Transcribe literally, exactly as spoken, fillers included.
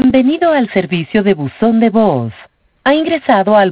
Bienvenido al servicio de buzón de voz. Ha ingresado al